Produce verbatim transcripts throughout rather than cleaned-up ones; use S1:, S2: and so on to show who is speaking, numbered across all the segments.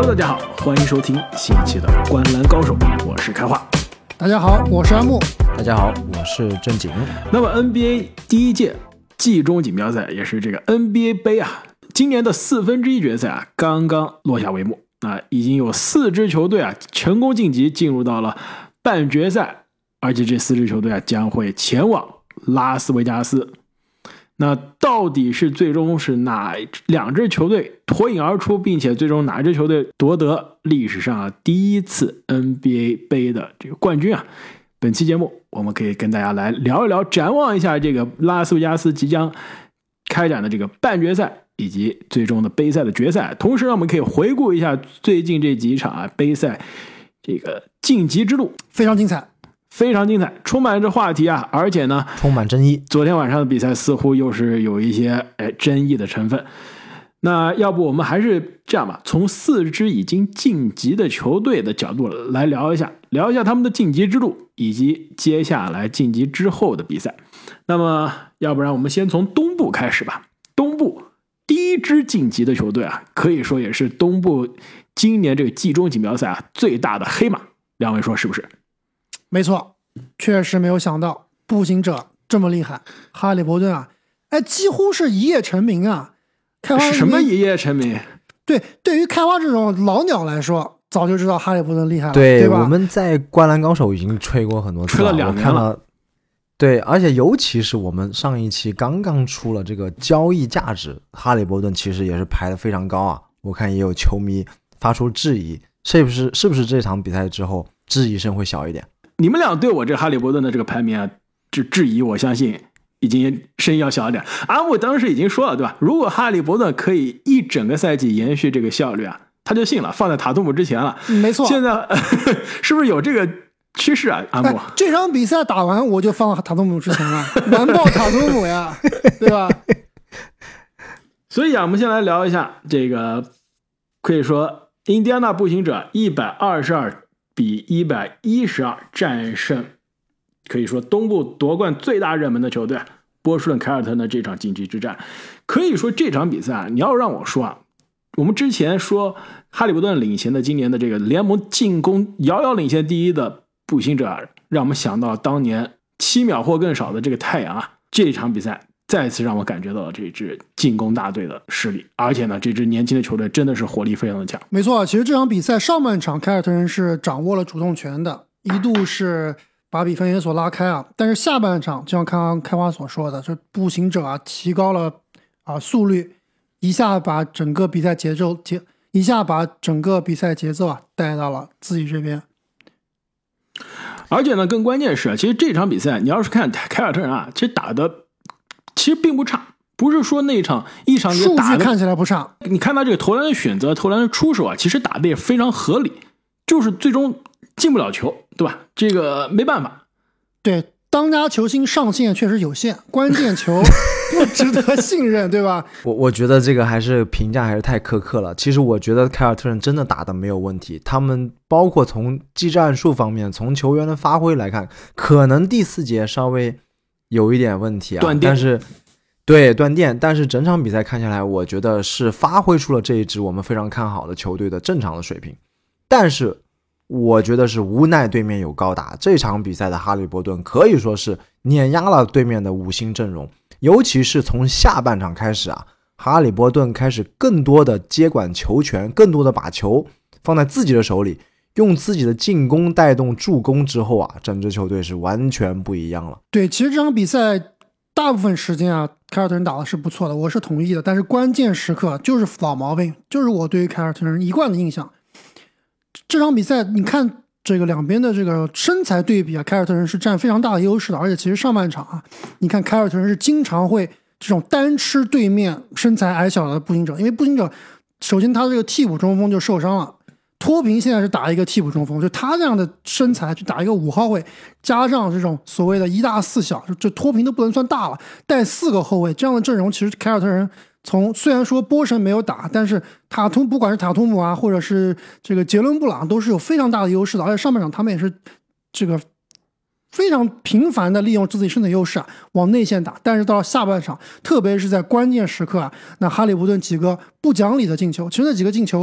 S1: Hello， 大家好，欢迎收听新一期的《灌篮高手》，我是开化。
S2: 大家好，我是安木。
S3: 大家好，我是正经。
S1: 那么 N B A 第一届季中锦标赛，也是这个 N B A 杯啊，今年的四分之一决赛啊，刚刚落下帷幕啊，已经有四支球队啊成功晋级，进入到了半决赛，而且这四支球队啊将会前往拉斯维加斯。那到底是最终是哪两支球队脱颖而出，并且最终哪支球队夺得历史上、啊、第一次 N B A 杯的这个冠军啊？本期节目我们可以跟大家来聊一聊，展望一下这个拉斯维加斯即将开展的这个半决赛以及最终的杯赛的决赛，同时我们可以回顾一下最近这几场啊杯赛这个晋级之路，
S2: 非常精彩。
S1: 非常精彩，充满着话题啊！而且呢，
S3: 充满争议。
S1: 昨天晚上的比赛似乎又是有一些哎争议的成分。那要不我们还是这样吧，从四支已经晋级的球队的角度来聊一下，聊一下他们的晋级之路以及接下来晋级之后的比赛。那么，要不然我们先从东部开始吧。东部第一支晋级的球队啊，可以说也是东部今年这个季中锦标赛啊最大的黑马。两位说是不是？
S2: 没错，确实没有想到步行者这么厉害，哈利伯顿啊，哎，几乎是一夜成名啊！开花
S1: 什么一夜成名？
S2: 对，对于开花这种老鸟来说，早就知道哈利伯顿厉害了，
S3: 对，
S2: 对吧？
S3: 我们在灌篮高手已经吹过很多次了，
S1: 吹了两年了。
S3: 对，而且尤其是我们上一期刚刚出了这个交易价值，哈利伯顿其实也是排得非常高啊。我看也有球迷发出质疑，是不是是不是这场比赛之后质疑声会小一点？
S1: 你们俩对我这哈利伯顿的这个排名啊，质质疑，我相信已经声音要小一点。阿木当时已经说了，对吧？如果哈利伯顿可以一整个赛季延续这个效率啊，他就信了，放在塔图姆之前了。
S2: 没错。
S1: 现在呵呵是不是有这个趋势啊？阿木、
S2: 哎，这场比赛打完我就放塔图姆之前了，完爆塔图姆呀，对吧？
S1: 所以啊，我们先来聊一下这个，可以说印第安纳步行者一百二十二比一百一十二战胜可以说东部夺冠最大热门的球队波士顿凯尔特人的这场晋级之战。可以说这场比赛啊，你要让我说啊，我们之前说哈利伯顿领衔的今年的这个联盟进攻遥遥领先第一的步行者，让我们想到当年七秒或更少的这个太阳啊，这场比赛再次让我感觉到了这支进攻大队的实力，而且呢，这支年轻的球队真的是火力非常的强。
S2: 没错，其实这场比赛上半场凯尔特人是掌握了主动权的，一度是把比分也所拉开啊。但是下半场，就像刚刚开花所说的，这步行者啊提高了啊速率，一下把整个比赛节奏节，一下把整个比赛节奏啊带到了自己这边。
S1: 而且呢，更关键是，其实这场比赛你要是看凯尔特人啊，其实打的其实并不差，不是说那场一场就打
S2: 数据看起来不差。
S1: 你看他这个投篮的选择、投篮的出手啊，其实打的也非常合理，就是最终进不了球，对吧？这个没办法。
S2: 对，当家球星上限确实有限，关键球不值得信任，对吧？
S3: 我我觉得这个还是评价还是太苛刻了。其实我觉得凯尔特人真的打得没有问题，他们包括从技战术方面，从球员的发挥来看，可能第四节稍微有一点问题啊，
S1: 断电，
S3: 但是对断电，但是整场比赛看下来，我觉得是发挥出了这一支我们非常看好的球队的正常的水平。但是我觉得是无奈对面有高打，这场比赛的哈利伯顿可以说是碾压了对面的五星阵容，尤其是从下半场开始啊，哈利伯顿开始更多的接管球权，更多的把球放在自己的手里，用自己的进攻带动助攻之后啊，整支球队是完全不一样了。
S2: 对，其实这场比赛大部分时间啊，凯尔特人打的是不错的，我是同意的。但是关键时刻就是老毛病，就是我对于凯尔特人一贯的印象。这场比赛你看这个两边的这个身材对比啊，凯尔特人是占非常大的优势的。而且其实上半场啊，你看凯尔特人是经常会这种单吃对面身材矮小的步行者，因为步行者首先他这个替补中锋就受伤了。托平现在是打一个替补中锋，就他这样的身材去打一个五号位，加上这种所谓的一大四小，就托平都不能算大了，带四个后卫这样的阵容，其实凯尔特人从虽然说波神没有打，但是塔图不管是塔图姆啊，或者是这个杰伦布朗都是有非常大的优势的，而且上半场他们也是这个非常频繁的利用自己身体优势啊往内线打，但是到了下半场，特别是在关键时刻啊，那哈利伯顿几个不讲理的进球，其实那几个进球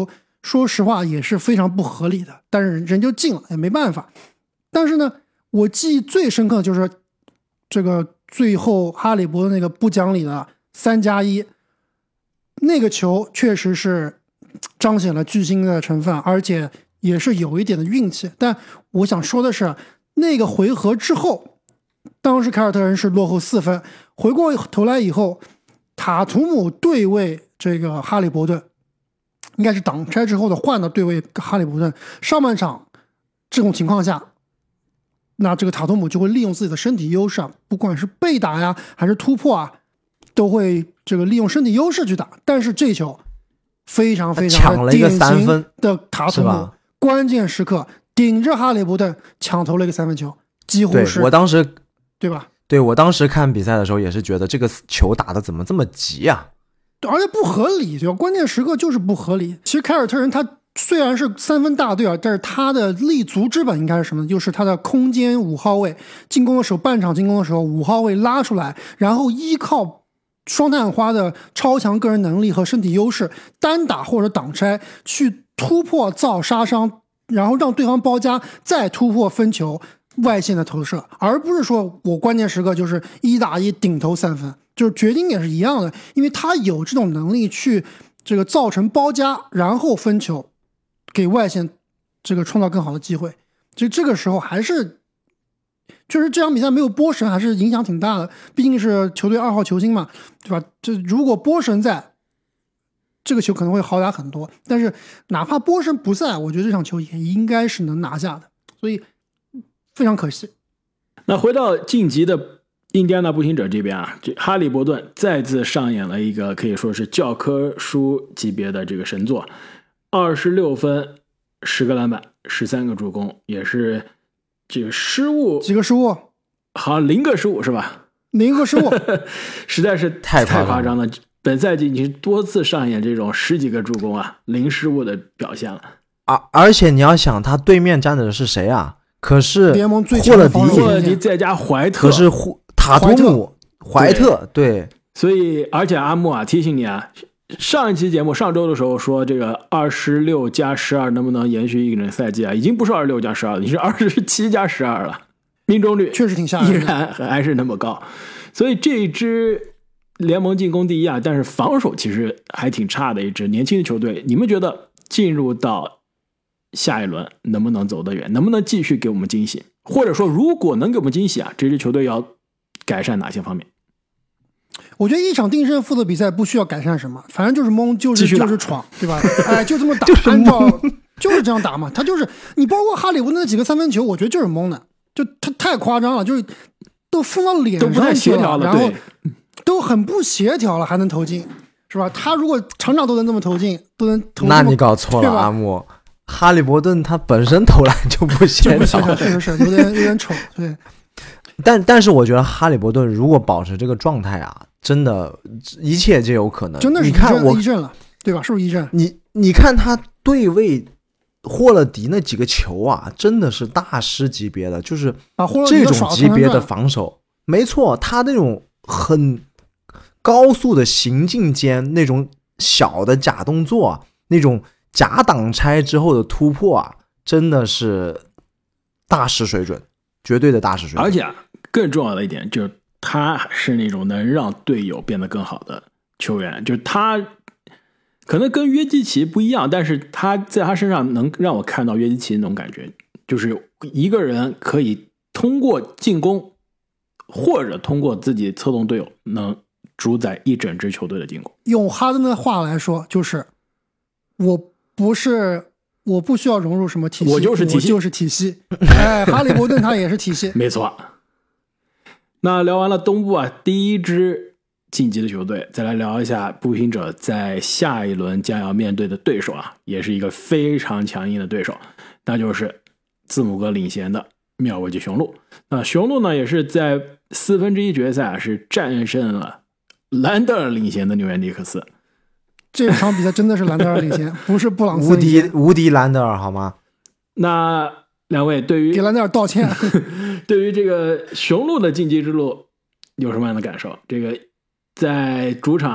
S2: 说实话也是非常不合理的，但是人就进了，也没办法。但是呢，我记忆最深刻的就是这个最后哈利伯顿那个不讲理的三加一，那个球确实是彰显了巨星的成分，而且也是有一点的运气。但我想说的是，那个回合之后，当时凯尔特人是落后四分，回过头来以后，塔图姆对位这个哈利伯顿，应该是挡拆之后的换的对位哈利伯顿。上半场这种情况下，那这个塔图姆就会利用自己的身体优势啊，不管是被打呀还是突破啊，都会这个利用身体优势去打。但是这球非常非常的典型的塔图姆，关键时刻顶着哈利伯顿抢投了一个三分球，几乎是
S3: 对我当时
S2: 对吧？
S3: 对我当时看比赛的时候也是觉得这个球打的怎么这么急啊，
S2: 而且不合理，对吧？关键时刻就是不合理。其实凯尔特人他虽然是三分大队啊，但是他的立足之本应该是什么呢？就是他的空间五号位进攻的时候，半场进攻的时候，五号位拉出来，然后依靠双探花的超强个人能力和身体优势，单打或者挡拆去突破造杀伤，然后让对方包夹，再突破分球外线的投射，而不是说我关键时刻就是一打一顶投三分，就是决定也是一样的，因为他有这种能力去这个造成包夹，然后分球给外线这个创造更好的机会。就这个时候还是确实这场比赛没有波神还是影响挺大的，毕竟是球队二号球星嘛，对吧？这如果波神在，这个球可能会好打很多，但是哪怕波神不在，我觉得这场球也应该是能拿下的，所以非常可惜。
S1: 那回到晋级的印第安纳步行者这边啊，这哈利伯顿再次上演了一个可以说是教科书级别的这个神作，二十六分十个篮板十三个助攻，也是这个失误
S2: 几个失误，
S1: 好像零个失误是吧？
S2: 零个失误
S1: 实在是
S3: 太
S1: 夸张了。本赛季已经多次上演这种十几个助攻啊，零失误的表现了。
S3: 而、啊、而且你要想，他对面站着的是谁啊？可是
S2: 联盟最
S3: 霍勒迪，
S1: 霍勒迪再加怀特，
S3: 可是塔图姆、怀特，对。
S1: 所以，而且阿木啊，提醒你啊，上一期节目上周的时候说这个二十六加十二能不能延续一整赛季啊？已经不是二十六加十二了，你是二十七加十二了，命中率
S2: 确实挺吓人，
S1: 依然还是那么高。所以这一支联盟进攻第一啊，但是防守其实还挺差的一支年轻的球队。你们觉得进入到下一轮能不能走得远？能不能继续给我们惊喜？或者说，如果能给我们惊喜啊，这支球队要改善哪些方面？
S2: 我觉得一场定胜负的比赛不需要改善什么，反正就是蒙，就是就是闯，对吧？哎，就这么打，按照就是这样打嘛。他就是你，包括哈利伯顿那几个三分球，我觉得就是蒙的，就他太夸张了，就是都封到脸上去了，然后都很不协调了，还能投进，是吧？他如果场场都能这么投进，都能投进，
S3: 那你搞错了，阿木。哈利伯顿他本身投篮就不协调，
S2: 确实是有点有点丑，对。
S3: 但但是我觉得哈利伯顿如果保持这个状态啊，真的，一切皆有可能。
S2: 真的是
S3: 你看我
S2: 一阵了，对吧？是不是一阵？
S3: 你你看他对位霍勒迪那几个球啊，真的是大师级别的，就是这种级别的防守。没错，他那种很高速的行进间那种小的假动作，那种假挡拆之后的突破啊，真的是大师水准，绝对的大师水准。
S1: 而且啊，更重要的一点就是他是那种能让队友变得更好的球员，就是他可能跟约基奇不一样，但是他在他身上能让我看到约基奇那种感觉，就是一个人可以通过进攻或者通过自己策动队友，能主宰一整支球队的进攻。
S2: 用哈登的话来说，就是我不是我不需要融入什么体系，
S1: 我就是体系，
S2: 我就是体系。哎，哈利伯顿他也是体系，
S1: 没错。那聊完了东部啊第一支晋级的球队，再来聊一下步行者在下一轮将要面对的对手啊，也是一个非常强硬的对手，那就是字母哥领衔的密尔沃基雄鹿。那雄鹿呢，也是在四分之一决赛啊，是战胜了兰德尔领衔的纽约尼克斯。
S2: 这场比赛真的是兰德尔领衔，不是布朗森
S3: 无敌无敌兰德尔好吗？
S1: 那两位对于
S2: 给兰德尔道歉，
S1: 对于这个雄鹿的晋级之路有什么样的感受？这个在主场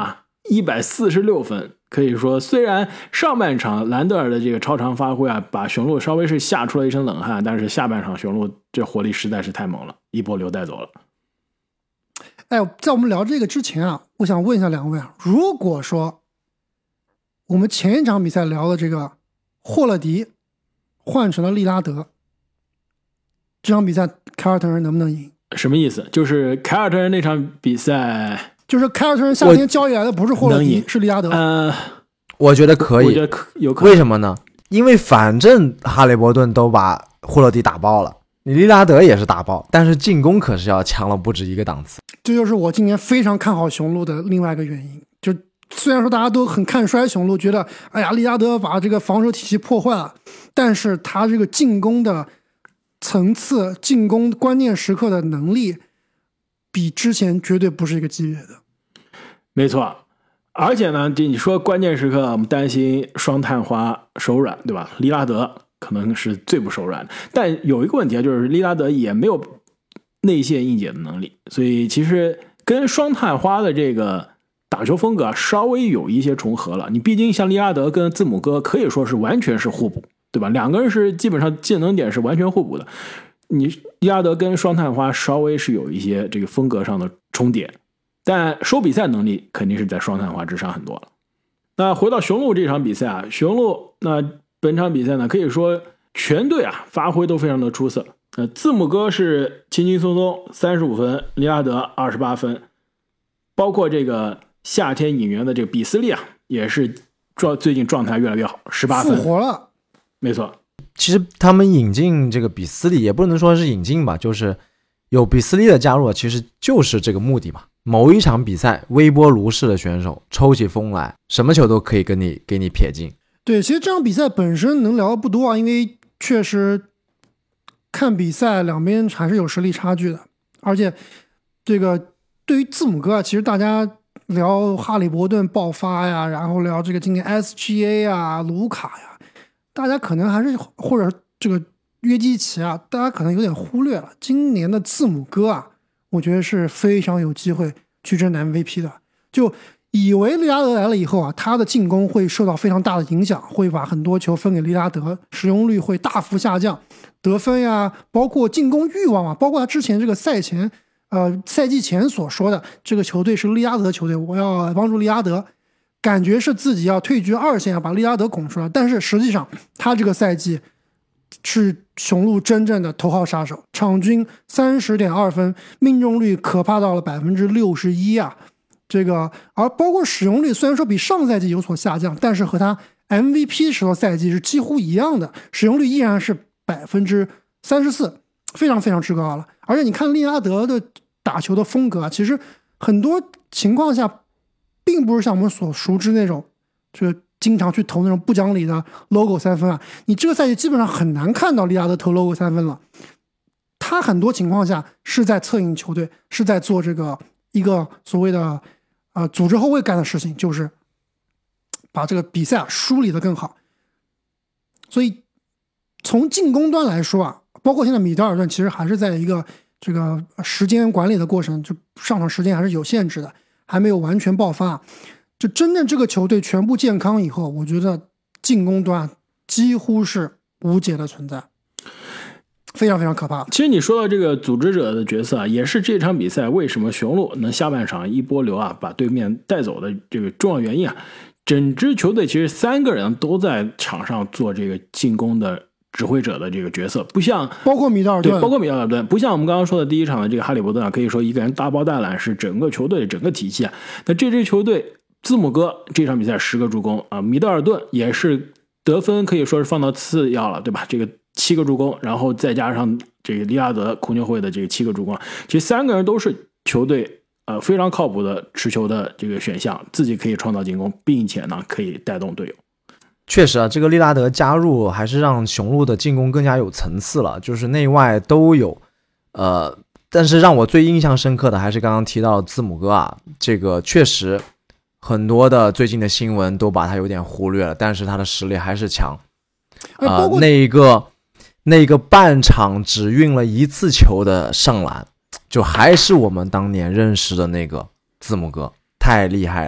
S1: 一百四十六分。可以说，虽然上半场兰德尔的这个超常发挥啊，把雄鹿稍微是吓出了一身冷汗，但是下半场雄鹿这火力实在是太猛了，一波流带走了。
S2: 哎，在我们聊这个之前啊，我想问一下两位啊，如果说我们前一场比赛聊的这个霍勒迪换成了利拉德，这场比赛凯尔特人能不能赢？
S1: 什么意思？就是凯尔特人那场比赛。
S2: 就是凯尔特人夏天交易来的不是霍勒迪，是利拉德。
S1: 呃，
S3: 我觉得可以，
S1: 我觉得可有可能。
S3: 为什么呢？因为反正哈利伯顿都把霍勒迪打爆了，你利拉德也是打爆，但是进攻可是要强了不止一个档次。
S2: 这就是我今年非常看好雄鹿的另外一个原因。就虽然说大家都很看衰雄鹿，觉得哎呀利拉德把这个防守体系破坏了，但是他这个进攻的层次、进攻关键时刻的能力，比之前绝对不是一个级别的。
S1: 没错，而且呢，你说关键时刻我们担心双探花手软，对吧？利拉德可能是最不手软的，但有一个问题啊，就是利拉德也没有内线硬解的能力，所以其实跟双探花的这个打球风格啊稍微有一些重合了。你毕竟像利拉德跟字母哥可以说是完全是互补，对吧？两个人是基本上技能点是完全互补的。你利拉德跟双探花稍微是有一些这个风格上的重叠。但收比赛能力肯定是在双探花之上很多了。那回到雄鹿这场比赛啊，雄鹿那本场比赛呢，可以说全队啊发挥都非常的出色。呃，字母哥是轻轻松松三十五分，利拉德二十八分，包括这个夏天引援的这个比斯利啊，也是状最近状态越来越好，十八分，
S2: 复活了。
S1: 没错，
S3: 其实他们引进这个比斯利也不能说是引进吧，就是有比斯利的加入，其实就是这个目的嘛。某一场比赛，微波炉式的选手抽起风来，什么球都可以跟你给你撇进。
S2: 对，其实这场比赛本身能聊的不多啊，因为确实看比赛两边还是有实力差距的。而且这个对于字母哥啊，其实大家聊哈利伯顿爆发呀，然后聊这个今年 S G A 啊、卢卡呀，大家可能还是或者这个约基奇啊，大家可能有点忽略了今年的字母哥啊。我觉得是非常有机会去争 M V P 的。就以为利拉德来了以后啊，他的进攻会受到非常大的影响，会把很多球分给利拉德，使用率会大幅下降，得分呀，包括进攻欲望啊，包括他之前这个赛前呃赛季前所说的这个球队是利拉德球队，我要帮助利拉德，感觉是自己要退居二线，要把利拉德拱出来。但是实际上他这个赛季是雄鹿真正的头号杀手，场均 三十点二 分，命中率可怕到了 百分之六十一 啊！这个，而包括使用率虽然说比上赛季有所下降，但是和他 M V P 时的赛季是几乎一样的，使用率依然是 百分之三十四， 非常非常之高了。而且你看利拉德的打球的风格啊，其实很多情况下并不是像我们所熟知那种这个经常去投那种不讲理的 logo 三分啊，你这个赛季基本上很难看到利拉德投 logo 三分了。他很多情况下是在策应球队，是在做这个一个所谓的呃组织后卫干的事情，就是把这个比赛啊梳理的更好。所以从进攻端来说啊，包括现在米德尔顿其实还是在一个这个时间管理的过程，就上场时间还是有限制的，还没有完全爆发。就真正这个球队全部健康以后，我觉得进攻端几乎是无解的存在，非常非常可怕。
S1: 其实你说到这个组织者的角色啊，也是这场比赛为什么雄鹿能下半场一波流啊把对面带走的这个重要原因啊。整支球队其实三个人都在场上做这个进攻的指挥者的这个角色，不像
S2: 包括米德尔顿，
S1: 对，包括米德尔顿，不像我们刚刚说的第一场的这个哈利伯顿啊，可以说一个人大包大揽是整个球队的整个体系啊。那这支球队，字母哥这场比赛十个助攻啊，米德尔顿也是得分可以说是放到次要了，对吧？这个七个助攻，然后再加上这个利拉德控球会的这个七个助攻，其实三个人都是球队呃非常靠谱的持球的这个选项，自己可以创造进攻，并且呢可以带动队友。
S3: 确实啊，这个利拉德加入还是让雄鹿的进攻更加有层次了，就是内外都有。呃，但是让我最印象深刻的还是刚刚提到的字母哥啊，这个确实很多的最近的新闻都把他有点忽略了，但是他的实力还是强。呃，那一个那个半场只运了一次球的上篮，就还是我们当年认识的那个字母哥，太厉害了。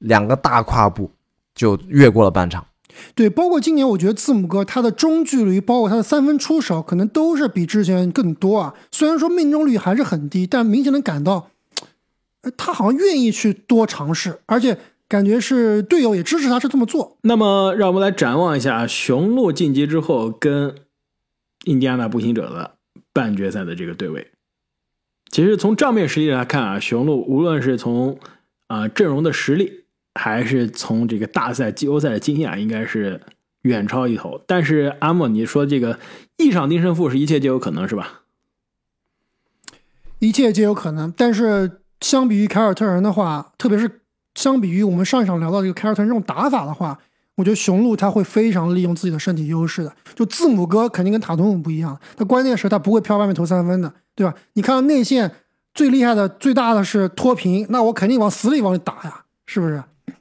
S3: 两个大跨步就越过了半场。
S2: 对，包括今年我觉得字母哥他的中距离包括他的三分出手可能都是比之前更多啊，虽然说命中率还是很低，但明显能感到他好像愿意去多尝试，而且感觉是队友也支持他是这么做。
S1: 那么让我们来展望一下雄鹿晋级之后跟印第安纳步行者的半决赛的这个对位。其实从账面实力来看啊，雄鹿无论是从啊、呃、阵容的实力还是从这个大赛季后赛的经验啊，应该是远超一头。但是阿莫，你说这个一场定胜负是一切皆有可能是吧？
S2: 一切皆有可能，但是相比于凯尔特人的话，特别是相比于我们上一场聊到这个凯尔特人这种打法的话，我觉得雄鹿他会非常利用自己的身体优势的。就字母哥肯定跟塔图姆不一样，他关键时他不会飘外面投三分的，对吧？你看到内线最厉害的最大的是脱贫，那我肯定往死里往里打呀，是不是？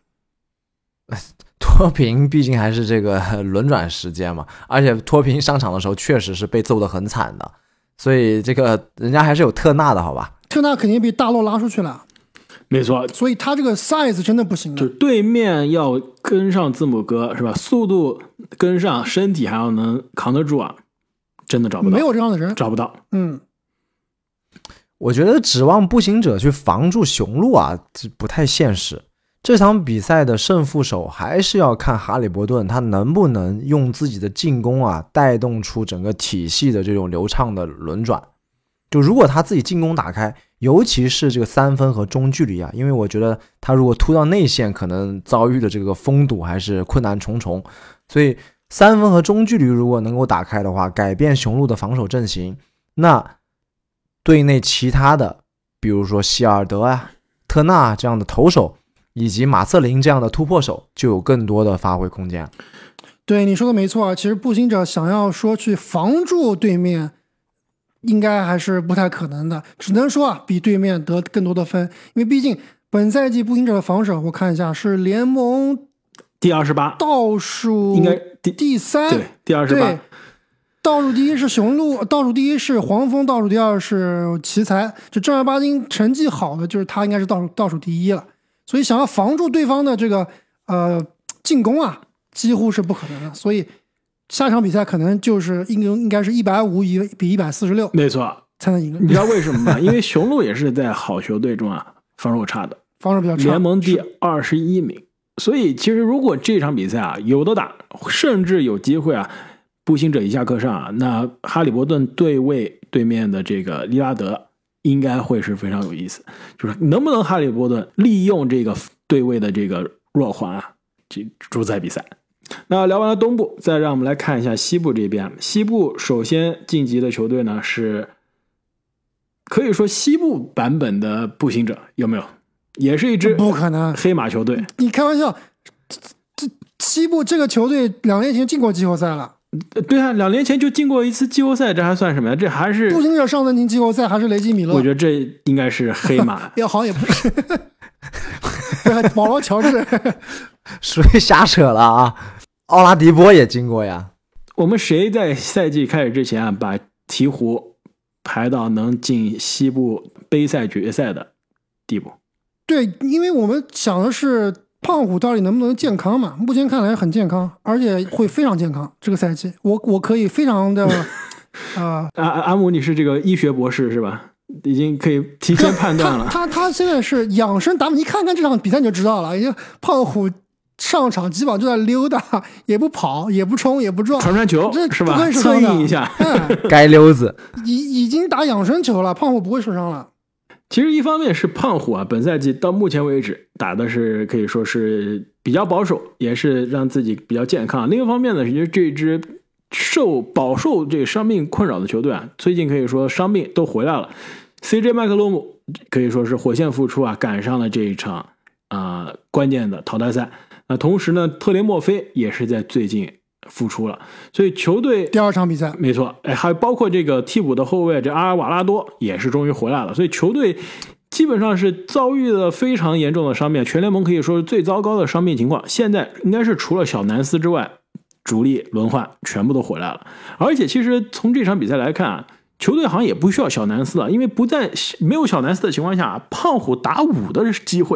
S3: 脱贫毕竟还是这个轮转时间嘛，而且脱贫上场的时候确实是被揍得很惨的，所以这个人家还是有特纳的好吧？
S2: 特纳肯定被大洛拉出去了，
S1: 没错，
S2: 所以他这个 size 真的不行的。
S1: 就对面要跟上字母哥是吧？速度跟上，身体还要能扛得住啊，真的找不到，
S2: 没有这样的人，
S1: 找不到。
S2: 嗯，
S3: 我觉得指望步行者去防住雄鹿啊，这不太现实。这场比赛的胜负手还是要看哈利伯顿他能不能用自己的进攻啊带动出整个体系的这种流畅的轮转。就如果他自己进攻打开，尤其是这个三分和中距离啊，因为我觉得他如果突到内线，可能遭遇的这个封堵还是困难重重。所以三分和中距离如果能够打开的话，改变雄鹿的防守阵型，那队内其他的，比如说希尔德啊、特纳这样的投手，以及马瑟林这样的突破手就有更多的发挥空间。
S2: 对，你说的没错，其实步行者想要说去防住对面应该还是不太可能的，只能说啊比对面得更多的分，因为毕竟本赛季步行者的防守我看一下是联盟
S1: 第二十八，
S2: 倒数
S1: 应该第
S2: 第三，
S1: 对，第二十八。
S2: 倒数第一是雄鹿，倒数第一是黄蜂，倒数第二是奇才，就正儿八经成绩好的就是他应该是倒数倒数第一了。所以想要防住对方的这个呃进攻啊，几乎是不可能的。所以下场比赛可能就是应应该是一百五比一百四十六，
S1: 没错，
S2: 才能赢。
S1: 你知道为什么吗？因为雄鹿也是在好球队中啊防守差的，
S2: 防守比较差，
S1: 联盟第二十一名。所以其实如果这场比赛啊有的打，甚至有机会啊步行者一下课上啊，那哈利伯顿对位对面的这个利拉德应该会是非常有意思，就是能不能哈利波顿利用这个对位的这个弱环啊，这主宰比赛。那聊完了东部，再让我们来看一下西部这边。西部首先晋级的球队呢是，可以说西部版本的步行者，有没有？也是一支
S2: 不可能
S1: 黑马球队。
S2: 你开玩笑，这西部这个球队两年前进过季后赛了。
S1: 对啊，两年前就进过一次季后赛，这还算什么呀？这还是
S2: 步行者上次进季后赛还是雷吉米勒。
S1: 我觉得这应该是黑马，
S2: 也好像也不是，保罗乔治，
S3: 属于瞎扯了啊！奥拉迪波也经过呀。
S1: 我们谁在赛季开始之前啊，把鹈鹕排到能进西部杯赛决赛的地步？
S2: 对，因为我们想的是胖虎到底能不能健康嘛？目前看来很健康，而且会非常健康。这个赛季，我我可以非常的啊，
S1: 阿阿姆，你是这个医学博士是吧？已经可以提前判断了。
S2: 他他他现在是养生打法，你看看这场比赛你就知道了。因为胖虎上场基本上就在溜达，也不跑，也不冲，也不撞，
S1: 传传球是吧？策应一下，
S2: 嗯、
S3: 该溜子
S2: 已已经打养生球了，胖虎不会受伤了。
S1: 其实一方面是胖虎啊，本赛季到目前为止打的是可以说是比较保守，也是让自己比较健康。另一方面呢，是这支受饱受这个伤病困扰的球队啊，最近可以说伤病都回来了。C J 麦克罗姆可以说是火线复出啊，赶上了这一场啊、呃、关键的淘汰赛。那同时呢，特雷莫菲也是在最近复出了，所以球队
S2: 第二场比赛
S1: 没错，哎，还包括这个替补的后卫这阿尔瓦拉多也是终于回来了，所以球队基本上是遭遇了非常严重的伤病，全联盟可以说是最糟糕的伤病情况。现在应该是除了小南斯之外，主力轮换全部都回来了。而且其实从这场比赛来看啊，球队好像也不需要小南斯了，因为不在没有小南斯的情况下，胖虎打五的机会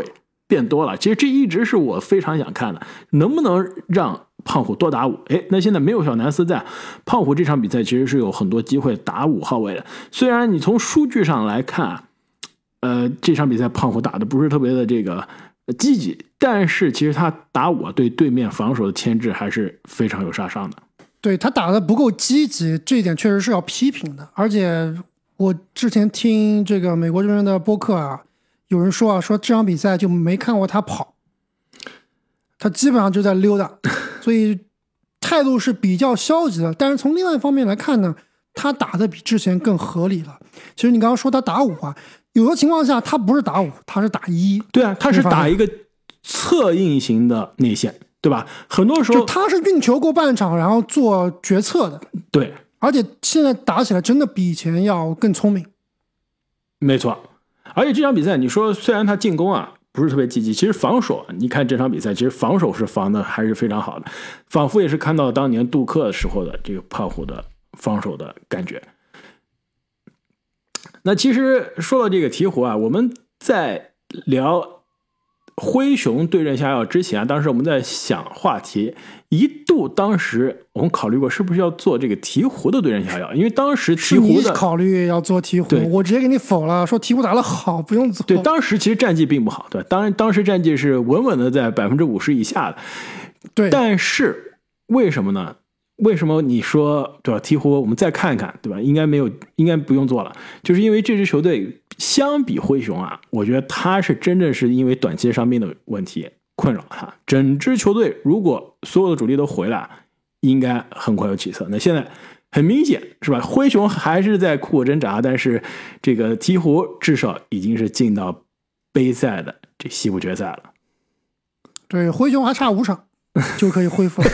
S1: 变多了。其实这一直是我非常想看的，能不能让胖虎多打五？哎，那现在没有小南斯在，胖虎这场比赛其实是有很多机会打五号位的。虽然你从数据上来看，呃，这场比赛胖虎打的不是特别的这个积极，但是其实他打五对对面防守的牵制还是非常有杀伤的。
S2: 对，他打的不够积极，这一点确实是要批评的。而且我之前听这个美国这边的播客啊，有人说啊，说这场比赛就没看过他跑，他基本上就在溜达，所以态度是比较消极的。但是从另外一方面来看呢，他打的比之前更合理了。其实你刚刚说他打五啊，有的情况下他不是打五，他是打一。
S1: 对啊，他是打一个侧应型的内线，对吧？很多时候
S2: 就他是运球过半场，然后做决策的。
S1: 对，
S2: 而且现在打起来真的比以前要更聪明。
S1: 没错，而且这场比赛你说虽然他进攻啊不是特别积极，其实防守你看这场比赛其实防守是防的还是非常好的，仿佛也是看到当年杜克的时候的这个胖虎的防守的感觉。那其实说到这个鹈鹕啊，我们在聊灰熊对阵下药之前啊，当时我们在想话题，一度当时我们考虑过是不是要做这个鹈鹕的对阵下药，因为当时鹈鹕的
S2: 考虑要做鹈鹕，我直接给你否了，说鹈鹕打得好，不用做。
S1: 对，当时其实战绩并不好，对，当然当时战绩是稳稳的在百分之五十以下的，
S2: 对，
S1: 但是为什么呢？为什么你说对吧？鹈鹕我们再看看，对吧？应该没有，应该不用做了，就是因为这支球队相比灰熊啊，我觉得他是真正是因为短期伤病的问题困扰他。整支球队如果所有的主力都回来，应该很快有起色。那现在很明显是吧？灰熊还是在苦苦挣扎，但是这个鹈鹕至少已经是进到杯赛的这西部决赛了。
S2: 对，灰熊还差五场。就可以恢复了。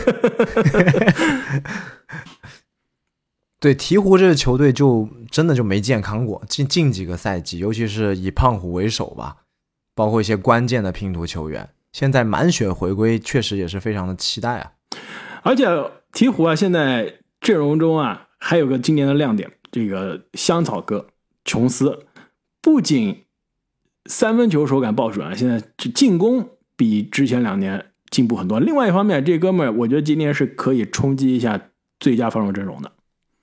S3: 对，鹈鹕这个球队就真的就没健康过，近近几个赛季，尤其是以胖虎为首吧，包括一些关键的拼图球员，现在满血回归，确实也是非常的期待啊。
S1: 而且鹈鹕啊，现在阵容中啊还有个今年的亮点，这个香草哥琼斯，不仅三分球手感爆准啊，现在进攻比之前两年进步很多。另外一方面，这哥们儿我觉得今年是可以冲击一下最佳防守阵容的。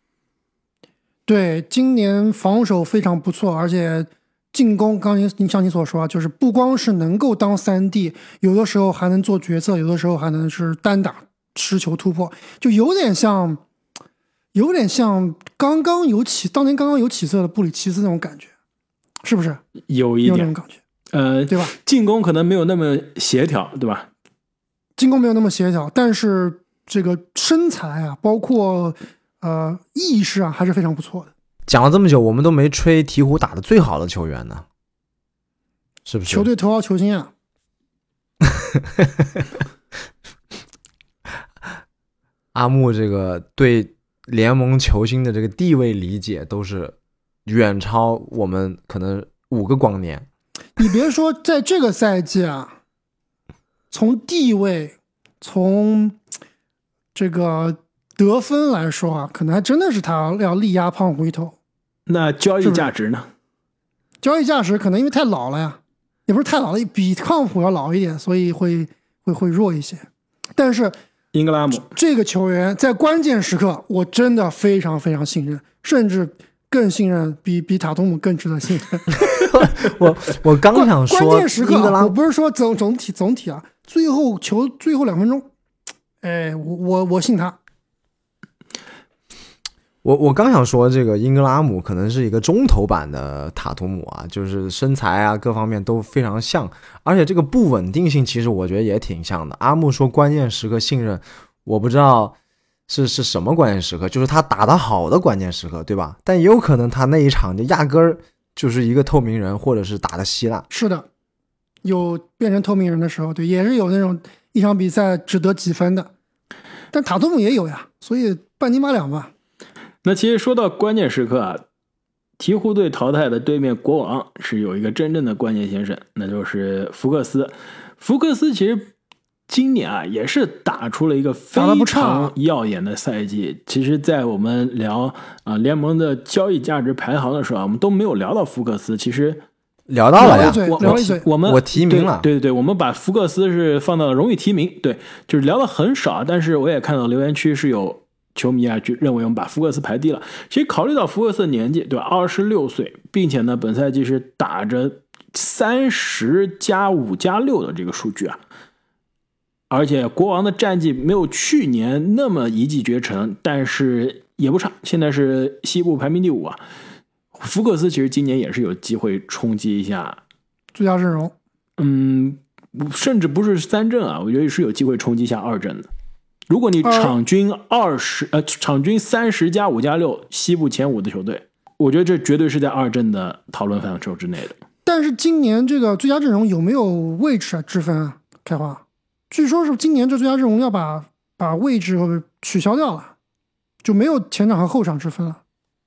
S2: 对，今年防守非常不错，而且进攻刚才像你所说啊，就是不光是能够当三 D， 有的时候还能做决策，有的时候还能是单打持球突破，就有点像有点像刚刚有起当年刚刚有起色的布里奇斯那种感觉，是不是？
S1: 有一点
S2: 有那种感觉，
S1: 呃，
S2: 对吧？
S1: 进攻可能没有那么协调，对吧？
S2: 进攻没有那么协调，但是这个身材啊，包括呃意识啊，还是非常不错的。
S3: 讲了这么久，我们都没吹鹈鹕打的最好的球员呢，是不是？
S2: 球队头号球星啊！
S3: 阿木这个对联盟球星的这个地位理解都是远超我们可能五个光年。
S2: 你别说，在这个赛季啊，从地位，从这个得分来说啊，可能还真的是他要力压胖虎一头。
S1: 那交易价值呢？
S2: 交易价值可能因为太老了呀，也不是太老了，比胖虎要老一点，所以会会会弱一些。但是
S1: 英格拉姆
S2: 这个球员在关键时刻，我真的非常非常信任，甚至更信任，比比塔图姆更值得信任。
S3: 我我刚想说，
S2: 关键时刻，
S3: 英格拉姆
S2: 我不是说总总体总体啊，最后球最后两分钟，哎，我我我信他。
S3: 我我刚想说，这个英格拉姆可能是一个中头版的塔图姆啊，就是身材啊各方面都非常像，而且这个不稳定性其实我觉得也挺像的。阿木说关键时刻信任，我不知道是是什么关键时刻，就是他打得好的关键时刻，对吧？但也有可能他那一场就压根儿就是一个透明人，或者是打得稀烂。
S2: 是的，有变成透明人的时候，对，也是有那种一场比赛只得几分的，但塔图姆也有呀，所以半斤八两吧。
S1: 那其实说到关键时刻啊，鹈鹕队淘汰的对面国王是有一个真正的关键先生，那就是福克斯。福克斯其实今年啊也是打出了一个非常耀眼的赛季。其实在我们聊啊联盟的交易价值排行的时候，我们都没有聊到福克斯。其实
S3: 聊到了呀，
S2: 聊了一嘴，
S1: 我们
S3: 我提名了，
S1: 对对对，我们把福克斯是放到了荣誉提名，对，就是聊的很少，但是我也看到留言区是有球迷啊，就认为我们把福克斯排低了。其实考虑到福克斯的年纪，对吧，二十六岁，并且呢，本赛季是打着三十加五加六的这个数据啊，而且国王的战绩没有去年那么一骑绝尘，但是也不差，现在是西部排名第五啊。福克斯其实今年也是有机会冲击一下
S2: 最佳阵容，
S1: 嗯，甚至不是三阵啊，我觉得是有机会冲击一下二阵的。如果你场均二十、呃，场均三十加五加六，西部前五的球队，我觉得这绝对是在二阵的讨论范畴之内的。
S2: 但是今年这个最佳阵容有没有位置啊之分啊？开花，据说是今年这最佳阵容要把把位置取消掉了，就没有前场和后场之分了。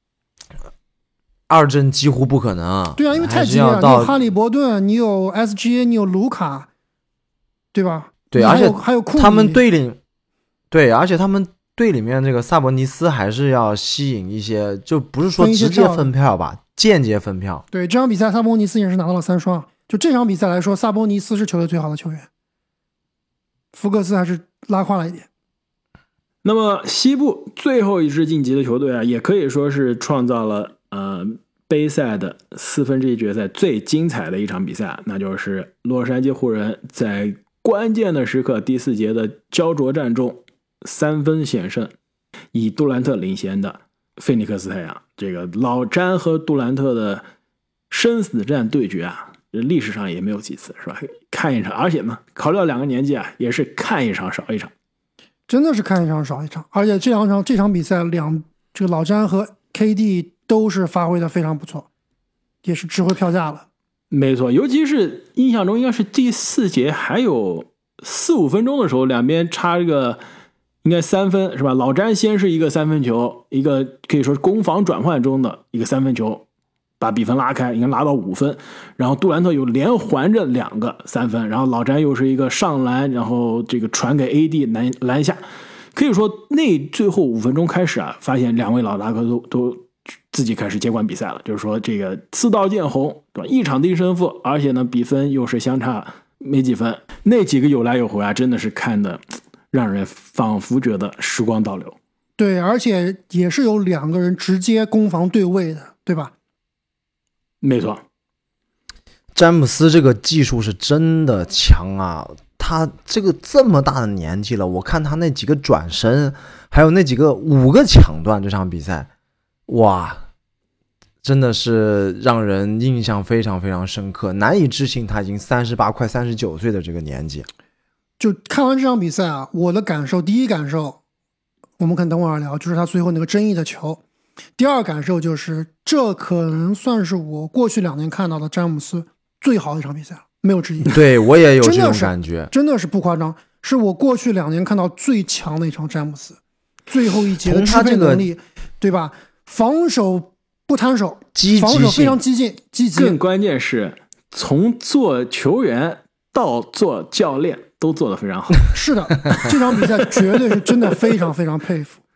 S3: 二阵几乎不可能啊！
S2: 对啊，因为太激烈了，你有哈利伯顿，你有 S G A， 你有卢卡，对吧？
S3: 对，而且
S2: 还有库里，
S3: 他们队里，对，而且他们队里面这个萨博尼斯还是要吸引一些，就不是说直接分票吧，间接分票。
S2: 对，这场比赛萨博尼斯也是拿到了三双。就这场比赛来说，萨博尼斯是球队最好的球员，福克斯还是拉胯了一点。
S1: 那么西部最后一支晋级的球队啊，也可以说是创造了呃杯赛的四分之一决赛最精彩的一场比赛，那就是洛杉矶湖人在关键的时刻第四节的焦灼战中三分险胜，以杜兰特领衔的菲尼克斯太阳。这个老詹和杜兰特的生死战对决啊，历史上也没有几次，是吧？看一场，而且呢，考虑到两个年纪啊，也是看一场少一场。
S2: 真的是看一场少一场，而且这两场这场比赛两这个老詹和 K D 都是发挥的非常不错，也是值回票价了。
S1: 没错，尤其是印象中应该是第四节还有四五分钟的时候，两边差这个应该三分是吧？老詹先是一个三分球，一个可以说是攻防转换中的一个三分球，把比分拉开，应该拉到五分。然后杜兰特有连环着两个三分，然后老詹又是一个上篮，然后这个传给 A D 篮篮下。可以说那最后五分钟开始啊，发现两位老大哥都都自己开始接管比赛了，就是说这个刺刀见红，对吧？一场定胜负，而且呢比分又是相差没几分，那几个有来有回啊，真的是看的让人仿佛觉得时光倒流。
S2: 对，而且也是有两个人直接攻防对位的，对吧？
S1: 没错，
S3: 詹姆斯这个技术是真的强啊！他这个这么大的年纪了，我看他那几个转身，还有那几个五个抢断，这场比赛，哇，真的是让人印象非常非常深刻，难以置信他已经三十八快三十九岁的这个年纪。
S2: 就看完这场比赛啊，我的感受，第一感受，我们可能等会儿聊，就是他最后那个争议的球。第二感受就是，这可能算是我过去两年看到的詹姆斯最好的一场比赛了，没有之一。
S3: 对，我也有这种感觉，
S2: 真的是不夸张，是我过去两年看到最强的一场詹姆斯。最后一节的支配能力，这个、对吧？防守不摊手，防守非常激进，积极。
S1: 更关键是从做球员到做教练都做得非常好。
S2: 是的，这场比赛绝对是真的非常非常佩服。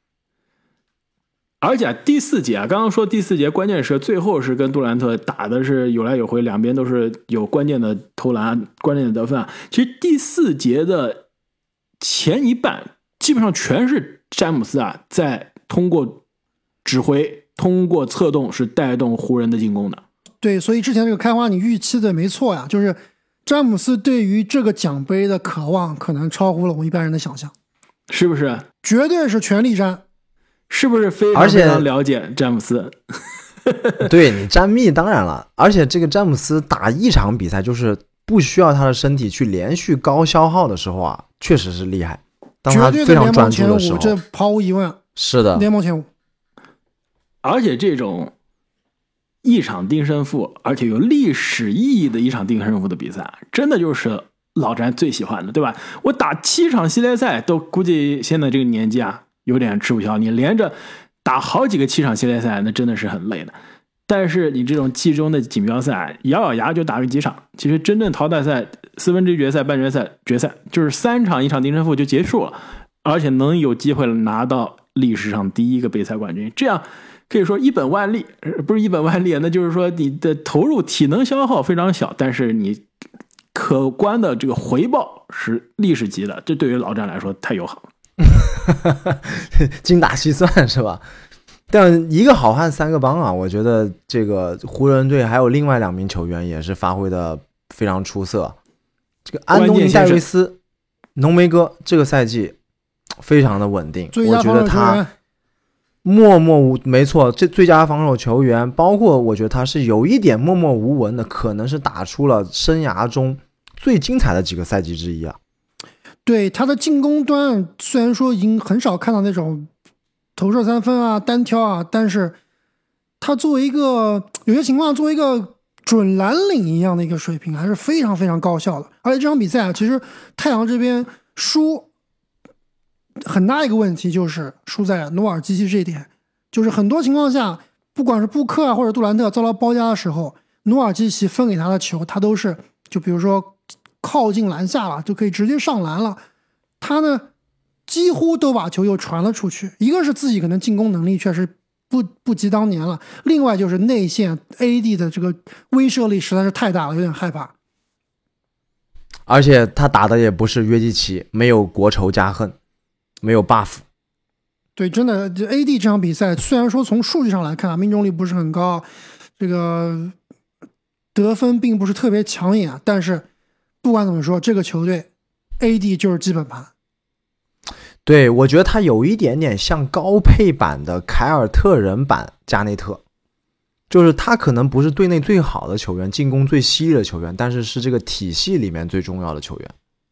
S1: 而且、啊、第四节啊，刚刚说第四节关键是最后是跟杜兰特打的是有来有回，两边都是有关键的投篮、关键的得分啊。其实第四节的前一半基本上全是詹姆斯啊在通过指挥、通过策动是带动湖人的进攻的。
S2: 对，所以之前这个开花你预期的没错呀，就是詹姆斯对于这个奖杯的渴望可能超乎了我们一般人的想象，
S1: 是不是？
S2: 绝对是全力战。
S1: 是不是非常非常了解詹姆斯？
S3: 对，你詹密当然了，而且这个詹姆斯打一场比赛就是不需要他的身体去连续高消耗的时候啊，确实是厉害。当他非常专注的时候，
S2: 这毫无疑问，
S3: 是的，
S2: 联盟前五。
S1: 而且这种一场定胜负，而且有历史意义的一场定胜负的比赛，真的就是老詹最喜欢的，对吧？我打七场系列赛都估计现在这个年纪啊。有点吃不消，你连着打好几个七场系列赛，那真的是很累的。但是你这种季中的锦标赛，咬咬牙就打个几场，其实真正淘汰赛、四分之一决赛、半决赛、决赛，就是三场一场定胜负就结束了，而且能有机会拿到历史上第一个杯赛冠军。这样可以说一本万利，不是一本万利，那就是说你的投入体能消耗非常小，但是你可观的这个回报是历史级的，这对于老詹来说太友好了。
S3: 精打细算是吧？但一个好汉三个帮啊，我觉得这个湖人队还有另外两名球员也是发挥的非常出色。这个安东尼戴维斯，浓眉哥这个赛季非常的稳定，我觉得他默默无，没错，这最佳防守球员，包括我觉得他是有一点默默无闻的，可能是打出了生涯中最精彩的几个赛季之一啊。
S2: 对，他的进攻端虽然说已经很少看到那种投射三分啊、单挑啊，但是他作为一个有些情况作为一个准蓝领一样的一个水平，还是非常非常高效的。而且这场比赛啊，其实太阳这边输很大一个问题就是输在努尔基奇这一点，就是很多情况下，不管是布克啊或者杜兰特遭到包夹的时候，努尔基奇分给他的球，他都是就比如说靠近篮下了，就可以直接上篮了。他呢几乎都把球又传了出去，一个是自己可能进攻能力确实不不及当年了，另外就是内线 A D 的这个威慑力实在是太大了，有点害怕。
S3: 而且他打的也不是约基奇，没有国仇家恨，没有 buff。
S2: 对，真的 A D 这场比赛虽然说从数据上来看命中率不是很高，这个得分并不是特别抢眼，但是不管怎么说，这个球队 A D 就是基本盘。
S3: 对，我觉得他有一点点像高配版的凯尔特人版加内特，就是他可能不是队内最好的球员，进攻最犀利的球员，但是是这个体系里面最重要的球员。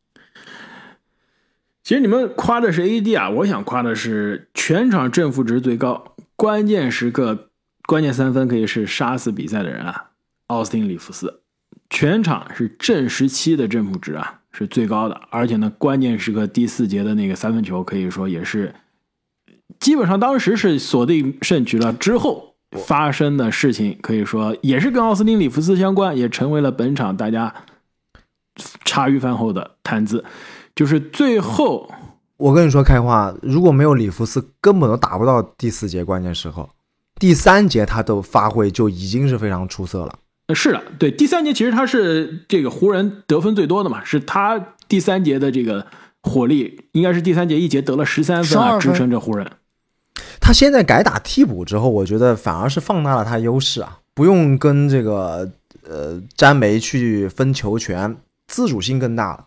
S1: 其实你们夸的是 A D 啊，我想夸的是全场正负值最高，关键时刻关键三分可以是杀死比赛的人啊，奥斯汀里弗斯，全场是正十七的正负值啊，是最高的。而且呢，关键时刻第四节的那个三分球可以说也是基本上当时是锁定胜局了，之后发生的事情可以说也是跟奥斯汀里弗斯相关，也成为了本场大家茶余饭后的谈资。就是最后
S3: 我跟你说开话，如果没有里弗斯根本都打不到第四节关键时候，第三节他的发挥就已经是非常出色了。
S1: 是的，对，第三节其实他是这个湖人得分最多的嘛，是他第三节的这个火力，应该是第三节一节得了十三分啊，支撑着湖人。
S3: 他现在改打替补之后，我觉得反而是放大了他优势啊，不用跟这个呃詹梅去分球权，自主性更大了。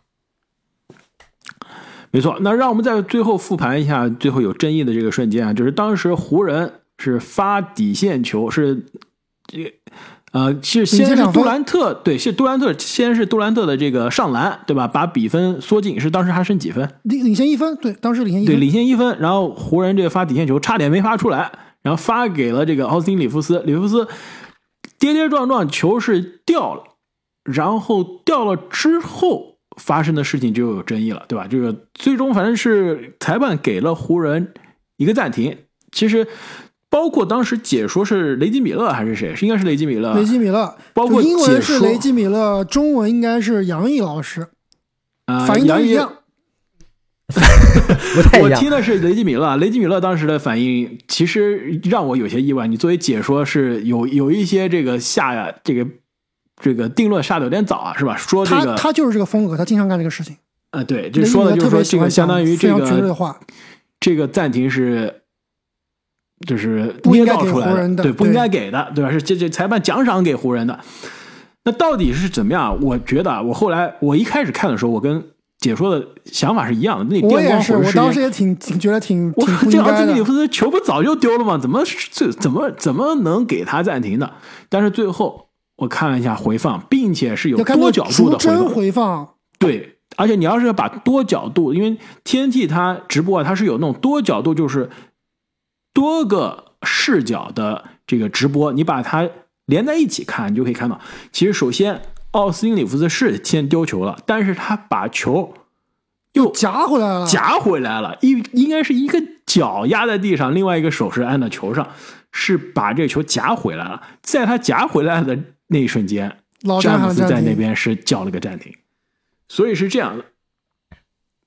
S1: 没错，那让我们在最后复盘一下最后有争议的这个瞬间啊，就是当时湖人是发底线球，是这个呃是先是杜兰特，对，是杜兰特先是杜兰特的这个上篮，对吧？把比分缩进，是当时还剩几分？
S2: 领领先一分，对，当时领先一分，
S1: 对，领先一分。然后湖人这个发底线球差点没发出来，然后发给了这个奥斯汀里弗斯，里弗斯跌跌撞撞，球是掉了，然后掉了之后发生的事情就有争议了，对吧？这个最终反正是裁判给了湖人一个暂停。其实包括当时解说是雷吉米勒还是谁？是应该是雷吉米勒。
S2: 雷吉米勒，
S1: 包括
S2: 英文是雷吉米勒，中文应该是杨毅老师，
S1: 呃、
S2: 反应都一样。
S3: 不太一样。
S1: 我听的是雷吉米勒，雷吉米勒当时的反应其实让我有些意外。你作为解说是有有一些这个下呀这个。这个定论下的有点早啊，是吧？说这个
S2: 他他就是这个风格，他经常干这个事情。
S1: 呃，对，这说的就是说这个相当于这个
S2: 话，
S1: 这个暂停是就是捏造出来的，对，不应该给的，对吧？是这这裁判奖赏给湖人的。那到底是怎么样？我觉得我后来我一开始看的时候，我跟解说的想法是一样的。那
S2: 我也是，我当时也挺挺觉得挺挺不应该的。
S1: 这奥斯汀里弗斯球不早就丢了吗？怎么这怎么怎么能给他暂停的？但是最后。我看了一下回放，并且是有多角度的回放。
S2: 回放
S1: 对，而且你要是把多角度，因为 T N T 它直播啊，它是有那种多角度，就是多个视角的这个直播，你把它连在一起看，你就可以看到，其实首先奥斯汀里弗斯是先丢球了，但是他把球又
S2: 夹回来了，
S1: 夹回来了，一应该是一个脚压在地上，另外一个手是按在球上，是把这个球夹回来了，在他夹回来的那一瞬间，詹姆斯在那边是叫了个暂停，所以是这样的。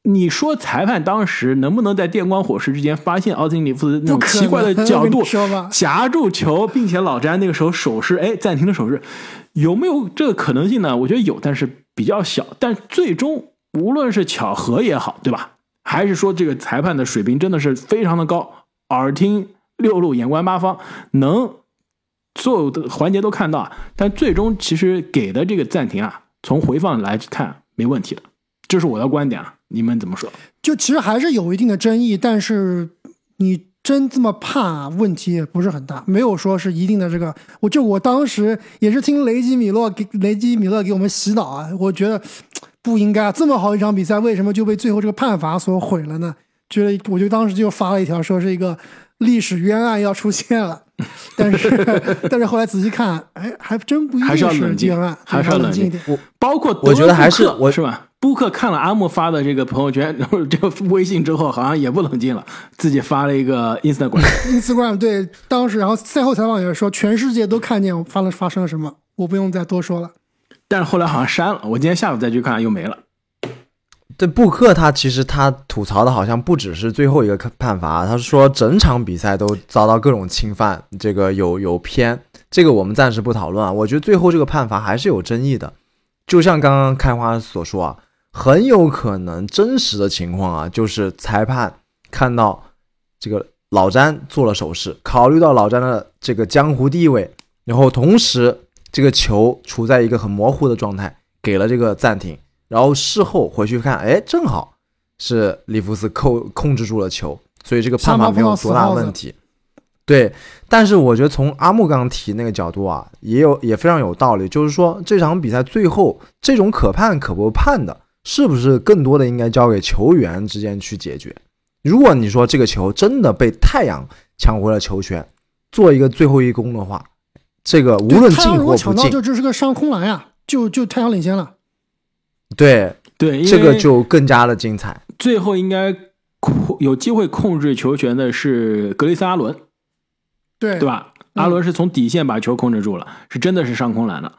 S1: 你说裁判当时能不能在电光火石之间发现奥斯汀里夫斯那种奇怪的角度夹住球，并且老詹那个时候手势，哎，暂停的手势，有没有这个可能性呢？我觉得有，但是比较小。但最终无论是巧合也好，对吧？还是说这个裁判的水平真的是非常的高，耳听六路，眼观八方，能所有的环节都看到。但最终其实给的这个暂停啊，从回放来看没问题的，这是我的观点啊。你们怎么说？
S2: 就其实还是有一定的争议，但是你真这么判啊，问题也不是很大，没有说是一定的这个。我就我当时也是听雷吉米勒给雷吉米勒给我们洗脑啊，我觉得不应该这么好一场比赛，为什么就被最后这个判罚所毁了呢？觉得我就当时就发了一条说是一个历史冤案要出现了，但是但是后来仔细看，哎，还真不一定是冤案，
S1: 还是要冷静一点。包括
S3: 我觉得还是我
S1: 是吧？布克看了阿木发的这个朋友圈，然后这个微信之后，好像也不冷静了，自己发了一个 Instagram。
S2: Instagram 对，当时然后赛后采访也是说，全世界都看见发了发生了什么，我不用再多说了。
S1: 但是后来好像删了，我今天下午再去看又没了。
S3: 对，布克他其实他吐槽的好像不只是最后一个判罚，他是说整场比赛都遭到各种侵犯，这个有有偏，这个我们暂时不讨论啊。我觉得最后这个判罚还是有争议的，就像刚刚开花所说啊。很有可能真实的情况啊，就是裁判看到这个老詹做了手势，考虑到老詹的这个江湖地位，然后同时这个球处在一个很模糊的状态，给了这个暂停，然后事后回去看，哎，正好是里弗斯控控制住了球，所以这个判罚没有多大问题。对，但是我觉得从阿木刚刚提那个角度啊，也有也非常有道理，就是说这场比赛最后这种可判可不判的，是不是更多的应该交给球员之间去解决？如果你说这个球真的被太阳抢回了球权，做一个最后一攻的话，这个无论进或不进，
S2: 就这是个上空篮呀，就就太阳领先了。
S3: 对
S1: 对，
S3: 这个就更加的精彩。
S1: 最后应该有机会控制球权的是格雷森阿伦，
S2: 对
S1: 对吧？嗯、阿伦是从底线把球控制住了，是真的是上空篮了。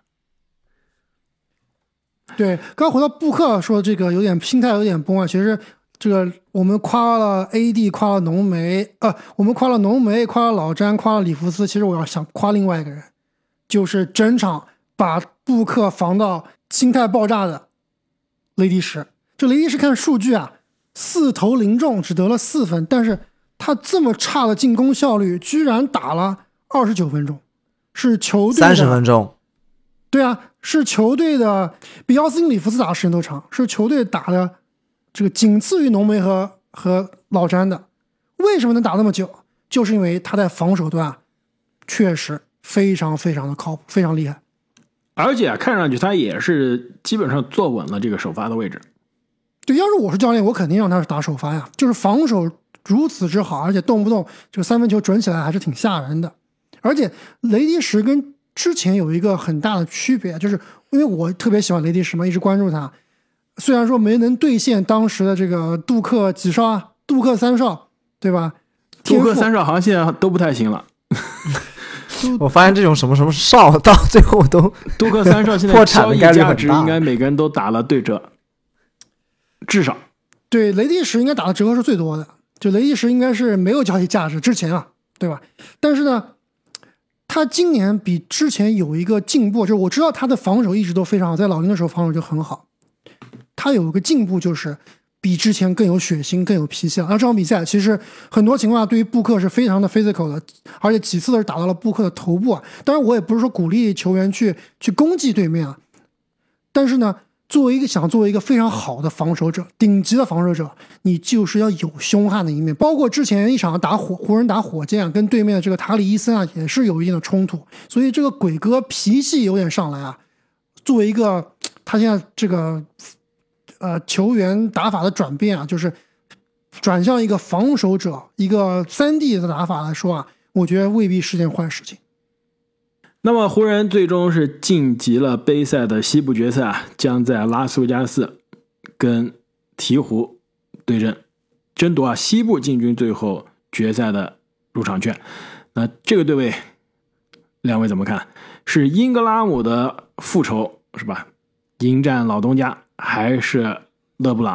S2: 对，刚回到布克说这个有点心态有点崩啊。其实这个我们夸了 A D， 夸了浓眉，呃，我们夸了浓眉，夸了老詹，夸了里弗斯。其实我要想夸另外一个人，就是整场把布克防到心态爆炸的雷迪什。这雷迪什看数据啊，四投零中，只得了四分，但是他这么差的进攻效率，居然打了二十九分钟，是球队的
S3: 三十分钟。
S2: 对啊，是球队的比奥斯汀里弗斯打的时间都长，是球队打的这个仅次于浓眉和和老詹的。为什么能打那么久？就是因为他在防守端确实非常非常的靠谱，非常厉害。
S1: 而且、啊、看上去他也是基本上坐稳了这个首发的位置。
S2: 对，要是我是教练，我肯定让他打首发呀。就是防守如此之好，而且动不动这个三分球准起来还是挺吓人的。而且雷迪什跟之前有一个很大的区别，就是因为我特别喜欢雷迪什嘛，一直关注他。虽然说没能兑现当时的这个杜克几少啊，杜克三少，对吧？
S1: 杜克三少好像现在都不太行了。
S3: 我发现这种什么什么少到最后都
S1: 杜克三少现在交易价值应该每个人都打了对折，至少。
S2: 对，雷迪什应该打的折扣是最多的，就雷迪什应该是没有交易价值之前啊，对吧？但是呢，他今年比之前有一个进步，就是我知道他的防守一直都非常好，在老鹰的时候防守就很好。他有一个进步，就是比之前更有血腥、更有脾气了。那这场比赛其实很多情况下对于布克是非常的 physical 的，而且几次都是打到了布克的头部啊。当然，我也不是说鼓励球员去去攻击对面啊，但是呢，作为一个想作为一个非常好的防守者、顶级的防守者，你就是要有凶悍的一面。包括之前一场打火湖人打火箭啊，跟对面的这个塔里伊森啊，也是有一定的冲突。所以这个鬼哥脾气有点上来啊。作为一个他现在这个呃球员打法的转变啊，就是转向一个防守者、一个三 D 的打法来说啊，我觉得未必是件坏事情。
S1: 那么湖人最终是晋级了杯赛的西部决赛啊，将在拉斯维加斯跟鹈鹕对阵，争夺啊西部进军最后决赛的入场券。那这个对位，两位怎么看？是英格拉姆的复仇是吧？迎战老东家，还是勒布朗啊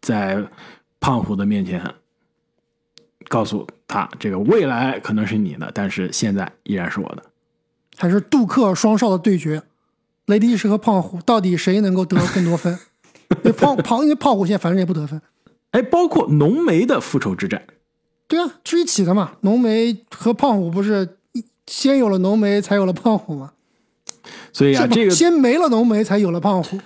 S1: 在胖虎的面前告诉他，这个未来可能是你的，但是现在依然是我的。
S2: 还是杜克双少的对决，雷迪什和胖虎到底谁能够得更多分？因为胖胖因为胖虎现在反正也不得分。
S1: 哎，包括浓眉的复仇之战，
S2: 对啊，是一起的嘛。浓眉和胖虎不是先有了浓眉才有了胖虎吗？
S1: 所以啊，这个
S2: 先没了浓眉才有了胖虎。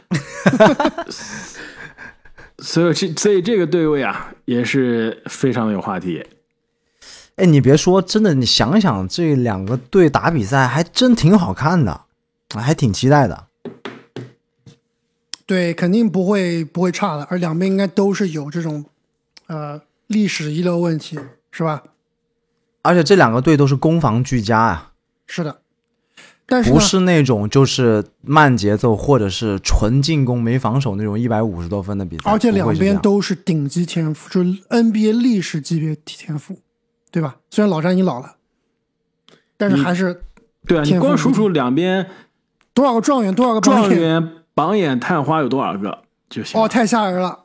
S1: 所以这所以这个对位啊也是非常有话题。
S3: 哎，你别说，真的，你想想这两个队打比赛还真挺好看的，还挺期待的。
S2: 对，肯定不会不会差的，而两边应该都是有这种呃历史遗留问题，是吧？
S3: 而且这两个队都是攻防俱佳啊。
S2: 是的，但是
S3: 不是那种就是慢节奏或者是纯进攻没防守那种一百五十多分的比赛，
S2: 而且两边都是顶级天赋，就是 N B A 历史级别天赋，对吧？虽然老詹已经老了，但是还是
S1: 对啊，你光数数两边
S2: 多少个状元，多少个
S1: 状元、榜眼、探花有多少个就行。
S2: 哦，太吓人了。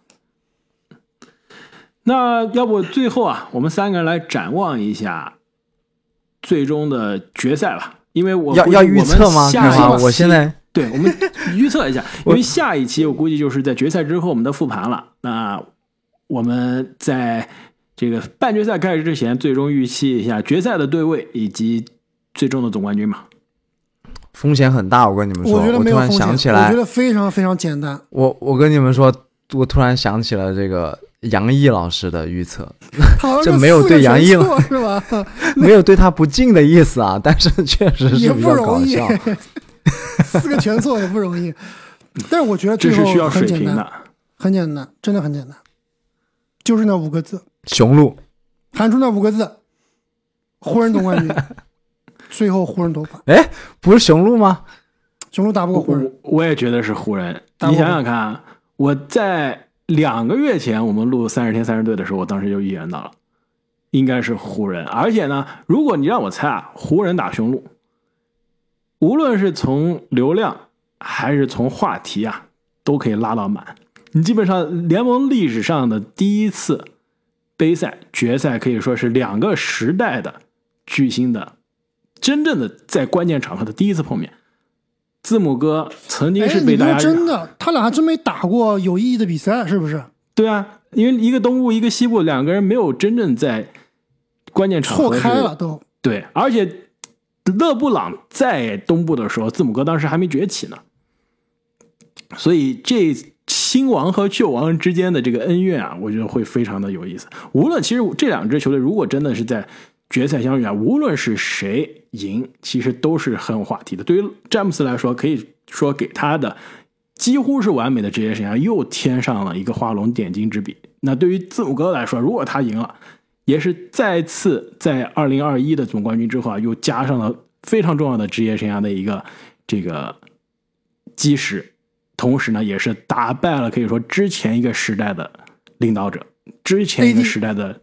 S1: 那要不最后啊，我们三个人来展望一下最终的决赛吧。因为我
S3: 要要预测吗？
S1: 下
S3: 我现在
S1: 对我们预测一下，因为下一期我估计就是在决赛之后我们的复盘了。那我们在这个半决赛开始之前，最终预期一下决赛的对位以及最终的总冠军嘛。
S3: 风险很大，我跟你们说，
S2: 我觉得没有风险，
S3: 我突然想起来，
S2: 我觉得非常非常简单。
S3: 我我跟你们说，我突然想起了这个杨毅老师的预测，这没有对杨毅
S2: 是吧？
S3: 没有对他不敬的意思啊，但是确实是比较搞笑。
S2: 四个全错也不容易，但是我觉得最后
S1: 这是需要水平的，
S2: 很简单，真的很简单，就是那五个字：
S3: 雄鹿。
S2: 喊出那五个字，湖人总冠军。最后湖人夺冠。
S3: 哎，不是雄鹿吗？
S2: 雄鹿打不过湖人，
S1: 我, 我也觉得是湖人。你想想看，我在两个月前我们录三十天三十队的时候，我当时就预言到了，应该是湖人。而且呢，如果你让我猜啊，湖人打雄鹿，无论是从流量还是从话题啊，都可以拉到满。你基本上联盟历史上的第一次杯赛决赛，可以说是两个时代的巨星的真正的在关键场合的第一次碰面。字母哥曾经是被大家、
S2: 哎、真的，他俩还真没打过有意义的比赛，是不是？
S1: 对啊，因为一个东部一个西部，两个人没有真正在关键场合
S2: 错开了都。
S1: 对，而且勒布朗在东部的时候，字母哥当时还没崛起呢，所以这新王和旧王之间的这个恩怨啊，我觉得会非常的有意思。无论其实这两支球队如果真的是在决赛相遇啊，无论是谁赢，其实都是很有话题的。对于詹姆斯来说，可以说给他的几乎是完美的职业生涯又添上了一个画龙点睛之笔。那对于字母哥来说，如果他赢了，也是再次在二零二一的总冠军之后啊，又加上了非常重要的职业生涯的一个这个基石。同时呢，也是打败了可以说之前一个时代的领导者，之前一个时代的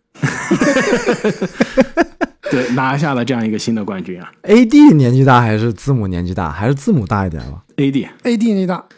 S1: 对，拿下了这样一个新的冠军啊。
S3: A D 年纪大还是字母年纪大，还是字母大一点吧
S1: ？A D
S2: A D 年纪大，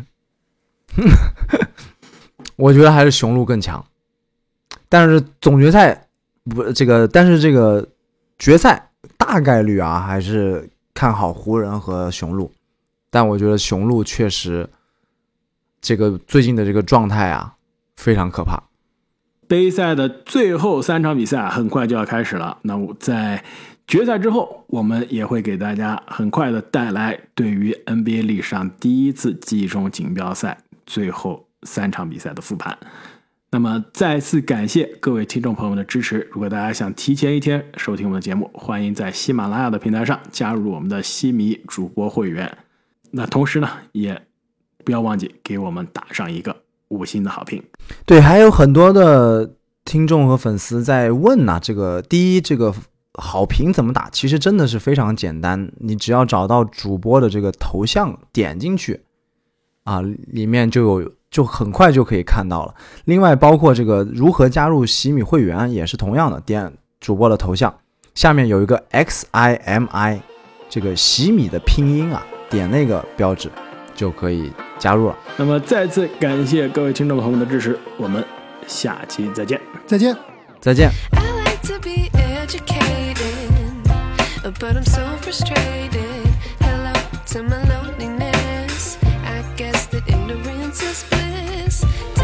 S3: 我觉得还是雄鹿更强。但是总决赛不这个，但是这个决赛大概率啊，还是看好湖人和雄鹿。但我觉得雄鹿确实这个最近的这个状态啊，非常可怕。
S1: 杯赛的最后三场比赛很快就要开始了，那我在决赛之后，我们也会给大家很快的带来对于 N B A 历史上第一次季中锦标赛最后三场比赛的复盘。那么再次感谢各位听众朋友们的支持，如果大家想提前一天收听我们的节目，欢迎在喜马拉雅的平台上加入我们的西迷主播会员。那同时呢，也不要忘记给我们打上一个五星的好评。
S3: 对，还有很多的听众和粉丝在问啊，这个第一，这个好评怎么打？其实真的是非常简单，你只要找到主播的这个头像，点进去啊，里面就有，就很快就可以看到了。另外，包括这个如何加入喜米会员也是同样的，点主播的头像，下面有一个 X I M I 这个喜米的拼音啊，点那个标志就可以加入了。
S1: 那么再次感谢各位听众朋友们的支持，我们下期再见。
S2: 再见，
S3: 再见。
S4: I like to be educated, but I'm so frustrated. Hello to my loneliness. I guess that ignorance is bliss.